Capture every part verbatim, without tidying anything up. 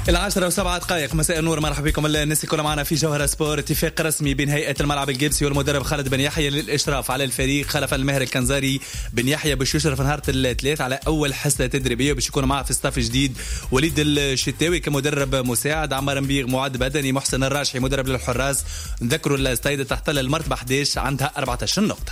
العاشرة وسبعة دقائق مساء النور. مرحبا بكم الناس كلها معنا في جوهرة سبور. اتفاق رسمي بين هيئة الملعب الجبسي والمدرب خالد بن يحيى للإشراف على الفريق خلف المهر الكنزاري. بن يحيى باش يشرف نهار الثلاث على أول حصة تدريبية باش يكون معه في ستاف جديد وليد الشتاوي كمدرب مساعد، عمار مبيغ معد بدني، محسن الراشحي مدرب للحراس. نذكروا الستايد تحتل المرتبة أحد عشر عندها أربعة عشر نقطة.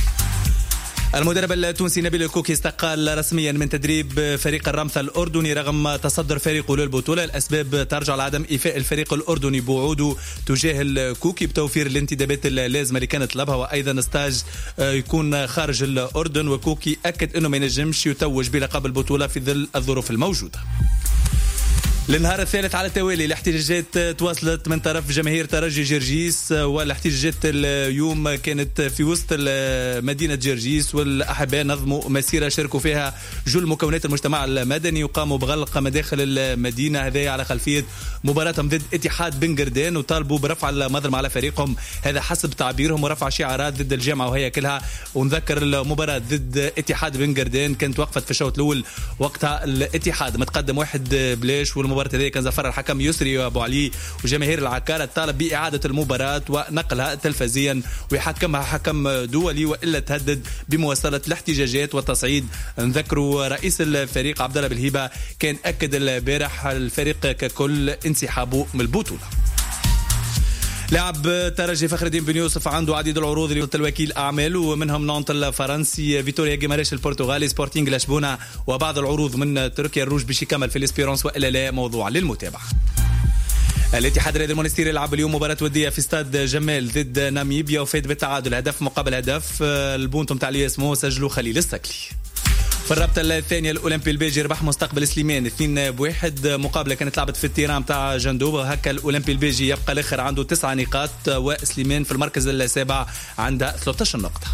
المدرب التونسي نبيل الكوكي استقال رسميا من تدريب فريق الرمثة الأردني رغم تصدر فريقه للبطولة. الأسباب ترجع لعدم إيفاء الفريق الأردني بوعوده تجاه الكوكي بتوفير الانتدابات اللازمة اللي كانت طلبها، وأيضا ستاج يكون خارج الأردن، وكوكي أكد أنه ما ينجمش يتوج بلقب البطولة في ظل الظروف الموجودة. للنهار الثالث على التوالي الاحتجاجات تواصلت من طرف جماهير ترجي جرجيس، والاحتجاجات اليوم كانت في وسط مدينة جرجيس، والأحباء نظموا مسيرة شاركوا فيها جل مكونات المجتمع المدني وقاموا بغلق مداخل المدينة هذه على خلفية مباراتهم ضد اتحاد بن قردان، وطالبوا برفع المظلمة على فريقهم هذا حسب تعبيرهم ورفع شعارات ضد الجامعة وهي كلها. ونذكر المباراة ضد اتحاد بن قردان كانت وقفت في الشوط الأول، وقتها الاتحاد متقدم واحد بلاش، والمباراة هذه كان زفر الحكم يسري أبو علي، وجماهير العكارة طالب بإعادة المباراة ونقلها تلفزيا ويحكمها حكم دولي وإلا تهدد بمواصلة الاحتجاجات والتصعيد. نذكروا رئيس الفريق عبد الله بالهيبة كان أكد البارح الفريق ككل انسحابه من البطولة. لاعب ترجي فخر الدين بن يوسف عنده عديد العروض للوكيل أعماله، ومنهم نانت الفرنسي، فيتوريا جيماريش البرتغالي، سبورتينغ لشبونة، وبعض العروض من تركيا. الروج باش يكمل في الاسبيرونس وإلا لا موضوع للمتابعة. الاتحاد الرياضي المونستيري لعب اليوم مباراة ودية في استاد جمال ضد ناميبيا وفات بالتعادل هدف مقابل هدف. البونتو متاع الياسمو سجلوا خليل السكلي. في الرابطة الثانية الأولمبي البيجي ربح مستقبل سليمان اثنين بواحد. مقابلة كانت لعبت في التيران متاع جندوب، هكا الأولمبي البيجي يبقى الآخر عنده تسعة نقاط وسليمان في المركز السابع عندها ثلاثة عشر نقطة.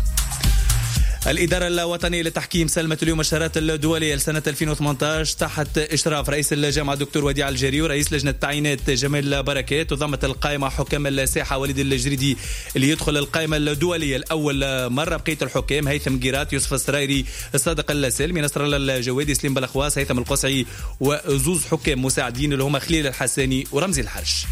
الإدارة الوطنية للتحكيم سلمت اليوم الشهادات الدولية لسنة ألفين وثمانية عشر تحت إشراف رئيس الجامعة الدكتور وديع الجري ورئيس لجنة التعيينات جمال بركات، وضمت القائمة حكام الساحة وليد الجريدي اللي يدخل القائمة الدولية الأول مرة. بقية الحكام هيثم جيرات، يوسف السرايري، الصادق السالمي، نصر الله الجوادي، سليم بلخواس، هيثم القصعي، وزوز حكام مساعدين اللي هما خليل الحساني ورمزي الحرش.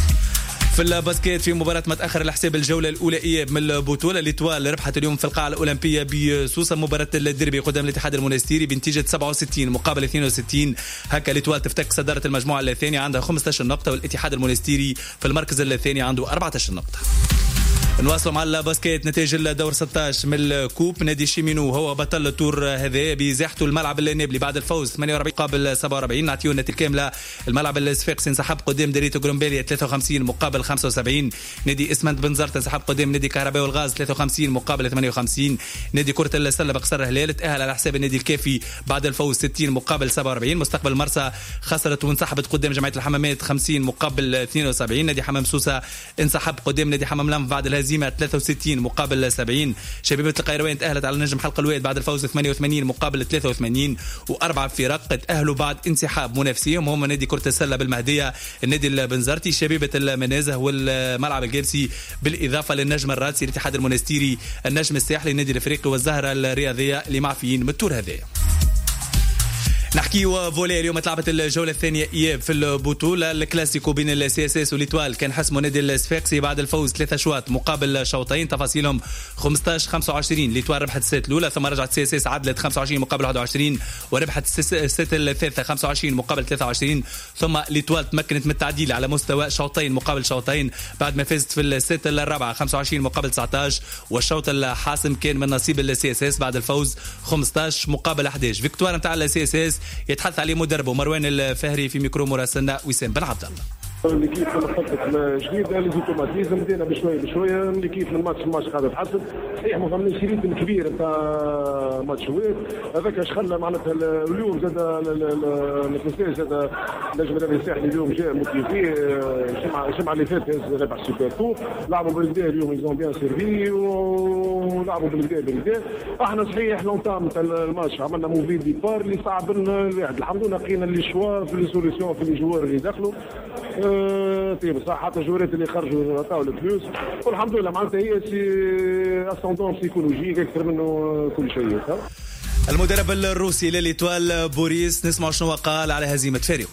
في الباسكيت في مباراة متأخر لحساب الجولة الأولى إياب من البطولة، الإتوال ربحت اليوم في القاعة الأولمبية بسوسة مباراة الديربي قدام الاتحاد المونستيري بنتيجة سبعة وستين مقابل اثنين وستين. هكا الإتوال تفتك صدارة المجموعة الثانية عندها خمسة عشر نقطة، والاتحاد المونستيري في المركز الثاني عنده أربعة عشر نقطة. نواصلوا مع الباسكيت. نتائج الدور ستة عشر من الكوب، نادي شيمينو هو بطل التور هذا بزاحته الملعب النابلي بعد الفوز ثمانية وأربعين مقابل سبعة وأربعين. نعطيو النتيجة الكاملة. الملعب الصفاقسي انسحب قدام ديريتو غرومبيليا ثلاثة وخمسين مقابل خمسة وسبعين. نادي اسمنت بنزرت انسحب قدام نادي كهرباء والغاز ثلاثة وخمسين مقابل ثمانية وخمسين. نادي كرة السلة بقصر هلال تأهل على حساب النادي الكافي بعد الفوز ستين مقابل سبعة وأربعين. مستقبل مرسى خسرت وانسحبت قدام جمعية الحمامات خمسين مقابل اثنين وسبعين. نادي حمام سوسة انسحب قدام نادي حمام لمف بعد الهزيمة ثلاثة وستين مقابل سبعين. شبيبة القيروان تأهلت على نجم حلقة الواد بعد الفوز ثمانية وثمانين مقابل ثلاثة وثمانين. وأربع فرق تأهلوا بعد انسحاب منافسيهم هم نادي كرة السلة بالمهدية، النادي البنزرتي، شبيبة المنازه والملعب الجابسي، بالإضافة للنجم الرادسي، الاتحاد المونستيري، النجم الساحلي، النادي الأفريقي، والزهرة الرياضية اللي معفيين من التور هذا. نحكي وفولي. اليوم تلعبت الجولة الثانية إياب في البطولة. الكلاسيكو بين السي اس اس والإتوال كان حسمه نادي الصفاقسي بعد الفوز ثلاثة شوط مقابل شوطين تفاصيلهم خمسة عشر خمسة وعشرين. الإتوال ربحت السيت الأولى ثم رجعت السي اس اس عدلت خمسة وعشرين مقابل واحد وعشرين وربحت السيت الثالثة خمسة وعشرين مقابل ثلاثة وعشرين. ثم الإتوال تمكنت من التعديل على مستوى شوطين مقابل شوطين بعد ما فازت في السيت الرابعة خمسة وعشرين مقابل تسعة عشر، والشوط الحاسم كان من نصيب السي اس اس بعد الفوز خمسة عشر مقابل أحد عشر. فيكتوار نتاع السي اس اس يتحدث عليه مدربه مروان الفهري في ميكرو مراسلنا وسام بن عبد الله. ليكيب خطط جديده لي زوتوماتيزم بدينا بشويه بشويه. ليكيب الماتش الماتش قاعد يتحسن صحيح، ما فهمناش ريتم كبير نتاع ماتشوات هذاك اش خلى معناتها اليوم زاد ما زاد نجم النادي الساحلي اليوم جاء موتيفي. الجمعه الجمعه اللي فاتت ربح السوبر تو، لعبوا بالكدا اليوم يزون بيان سيرفي ولعبوا بالكدا بالكدا. احنا صحيح لونتام تاع الماتش عملنا موفي ديبار اللي صعب الواحد. الحمد لله لقينا لي شوا في لي سوليسيون في لي جوار اللي دخلوا طيب صح، حتى الجوارات اللي خرجوا عطاو الفلوس والحمد لله. معناتها هي سي اسوندون سيكولوجيك اكثر منه كل شيء. المدرب الروسي للإتوال بوريس نسمع شنو قال على هزيمة فريقه.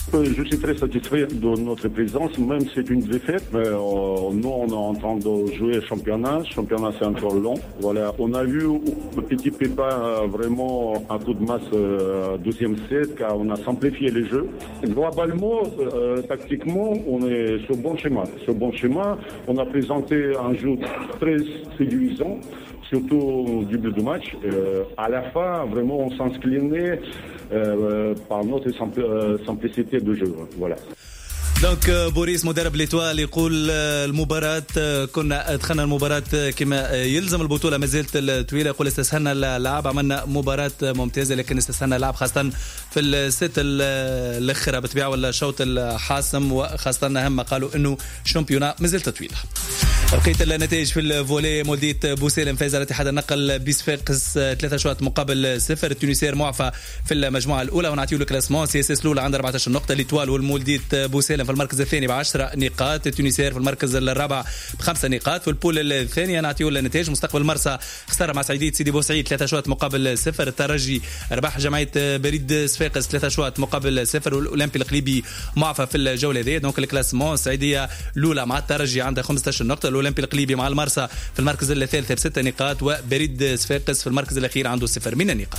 Je suis très satisfait de notre présence, même si c'est une défaite. Mais euh, nous, on est en train de jouer championnat. Championnat, c'est encore long. Voilà, on a vu le petit Pépin euh, vraiment un coup de masse euh, deuxième set, car on a simplifié les jeux. Globalement, euh, tactiquement, on est sur bon schéma. Sur bon schéma, on a présenté un jeu très séduisant, surtout au début du match. Euh, à la fin, vraiment, on s'inclinait euh, par notre simplicité de jeu. Voilà. دونك بوريس مدرب ليتوال يقول المباراة كنا دخلنا المباراة كما يلزم، البطولة ما زالت طويلة. يقول استسهلنا اللعب، عملنا مباراة ممتازة لكن استسهلنا اللعب خاصة في الست الأخيرة بطبيعة ولا الشوط الحاسم، وخاصة أهم قالوا إنه شامبيونا ما زالت طويلة. بقيت النتائج في الفولي، مولودية بوسالم فاز على اتحاد النقل بصفاقس ثلاثة شوط مقابل صفر. التونسير معفى في المجموعة الأولى، ونعطيو الكلاسمون. سي اس اس الأولى عندها أربعة عشر نقطة، ليتوال والمولودية بوسالم في المركز الثاني بعشرة نقاط، التونسير في المركز الرابع بخمسة نقاط. في البول الثانية نعطيو النتائج، مستقبل مرسى خسارة مع سعيدية سيدي بوسعيد ثلاثة شوط مقابل صفر. الترجي ربح جمعية بريد صفاقس ثلاثة شوط مقابل صفر. والأولمبي القليبي معفى في الجولة هذه. دونك الكلاسمون السعيدية الأولى مع الترجي عندها خمسة عشر نقطة، الأولمبي القليبي مع المرسى في المركز الثالث بست نقاط، وبريد صفاقس في المركز الأخير عنده صفر من النقاط.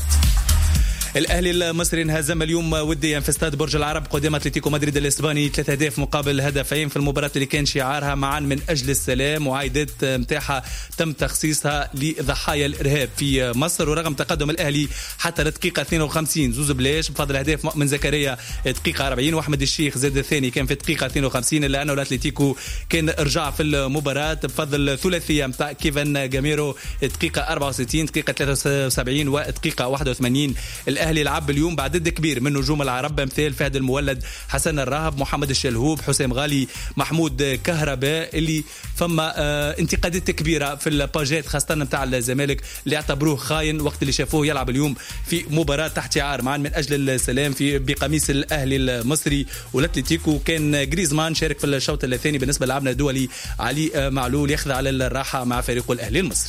الأهلي المصري انهزم اليوم وديا في استاد برج العرب قدام أتلتيكو مدريد الإسباني ثلاثة أهداف مقابل هدفين في المباراة اللي كان شعارها معا من أجل السلام، وعائدات متاحة تم تخصيصها لضحايا الإرهاب في مصر. ورغم تقدم الأهلي حتى الدقيقة اثنين وخمسين زوز بلاش بفضل أهداف مؤمن زكريا دقيقة أربعين وأحمد الشيخ زاد الثاني كان في الدقيقة اثنين وخمسين، إلا أنه الأتلتيكو كان رجع في المباراة بفضل ثلاثية متاع كيفن جاميرو دقيقة أربعة وستين دقيقة ثلاثة وسبعين ودقيقة واحد وثمانين. الأهلي لعب اليوم بعدد كبير من نجوم العرب مثل فهد المولد، حسن الراهب، محمد الشلهوب، حسام غالي، محمود كهرباء، اللي فما آه انتقادات كبيرة في الباجات خاصة متاع الزمالك اللي اعتبروه خاين وقت اللي شافوه يلعب اليوم في مباراة تحت شعار معا من أجل السلام في بقميص الأهلي المصري. والأتلتيكو كان جريزمان شارك في الشوط الثاني. بالنسبة للاعبنا الدولي علي معلول يخضع للراحة مع فريق الأهلي المصري.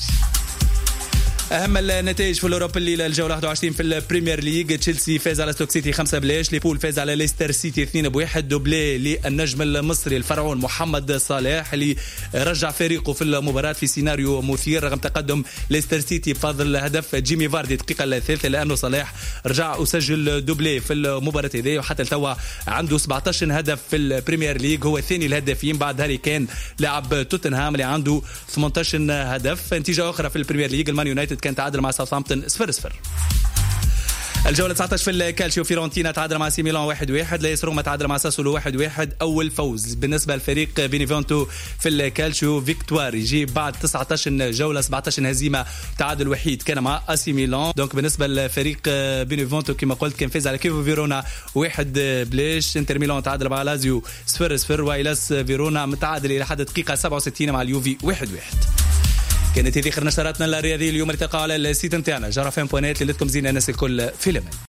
أهم النتائج في الأوروبا الليلة الجولة واحد وعشرين في البريمير ليج، تشيلسي فاز على ستوك سيتي خمسة بلاش، ليبول فاز على ليستر سيتي اثنين بواحد، دوبلي للنجم المصري الفرعون محمد صالح اللي رجع فريقه في المباراة في سيناريو مثير رغم تقدم ليستر سيتي بفضل هدف جيمي فاردي الدقيقة الثالثة، لأنه صالح رجع وسجل دوبلي في المباراة هذه، وحتى التوا عنده سبعة عشر هدف في البريمير ليج، هو الثاني الهدافين بعد هاري كين لاعب توتنهام اللي عنده ثمانية عشر هدف. نتيجة أخرى في البريمير ليج، المان يونايتد كان تعادل مع ساوثهامبتون صفر صفر. الجولة تسعة عشر في الكالشيو، فيرونتينا تعادل مع سي ميلان واحد واحد، لايس روما تعادل مع ساسولو واحد واحد. أول فوز بالنسبة للفريق بينيفونتو في الكالشيو، فيكتوار يجي بعد تسعة عشر جولة سبعة عشر هزيمة، تعادل وحيد كان مع أسي ميلان. دونك بالنسبة للفريق بينيفونتو كما قلت كان فاز على كيفو فيرونا واحد بلاش، انتر ميلان تعادل مع لازيو صفر صفر، وايلاس فيرونا متعادل إلى حد دقيقة سبعة وستين مع اليوفي واحد واحد. كانت هذه آخر نشراتنا الرياضية اليوم، اللي تلقاو على السيت نتاعنا جرافين بوانيت اللي لكم زينة الناس الكل في الأمان.